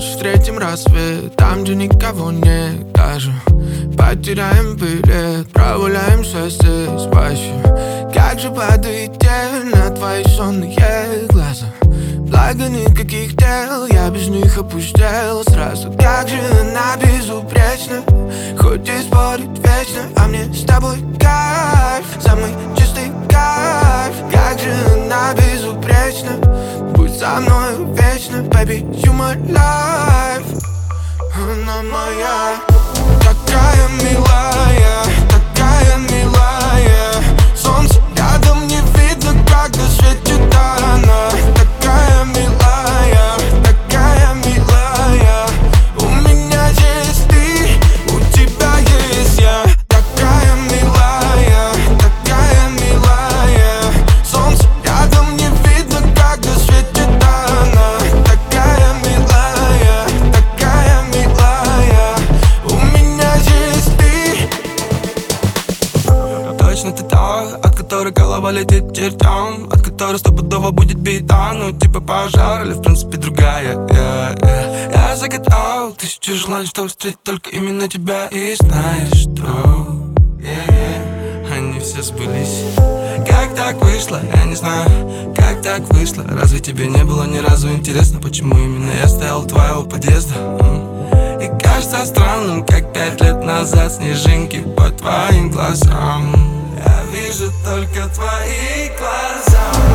ночь встретим рассвет там, где никого нет. Даже потеряем билет, прогуляемся здесь по ощущениям. Как же падает тень на твои сонные глаза. Благо никаких дел, я без них опустел сразу. Как же она безупречна, хоть и спорит вечно. А мне с тобой кайф, самый чистый кайф. Как же она безупречна, будь со мной вечно. Baby, you my life. Она моя, такая милая, такая милая. Солнце рядом не видно, когда светит она. Такая милая, такая милая. У меня есть ты, у тебя есть я. Такая милая, такая милая. Солнце рядом не видно, когда светит она. Такая милая, такая милая. У меня есть ты. Точно ты та, от которой голова летит к чертям, от которой стопудово будет бита. Ну типа пожар или в принципе другая. Я загадал тысячу желаний, чтобы встретить только именно тебя. И знаешь что, они все сбылись. Как так вышло, я не знаю, как так вышло. Разве тебе не было ни разу интересно, почему именно я стоял у твоего подъезда? И кажется странным, как 5 лет назад снежинки по твоим глазам. Я вижу только твои глаза.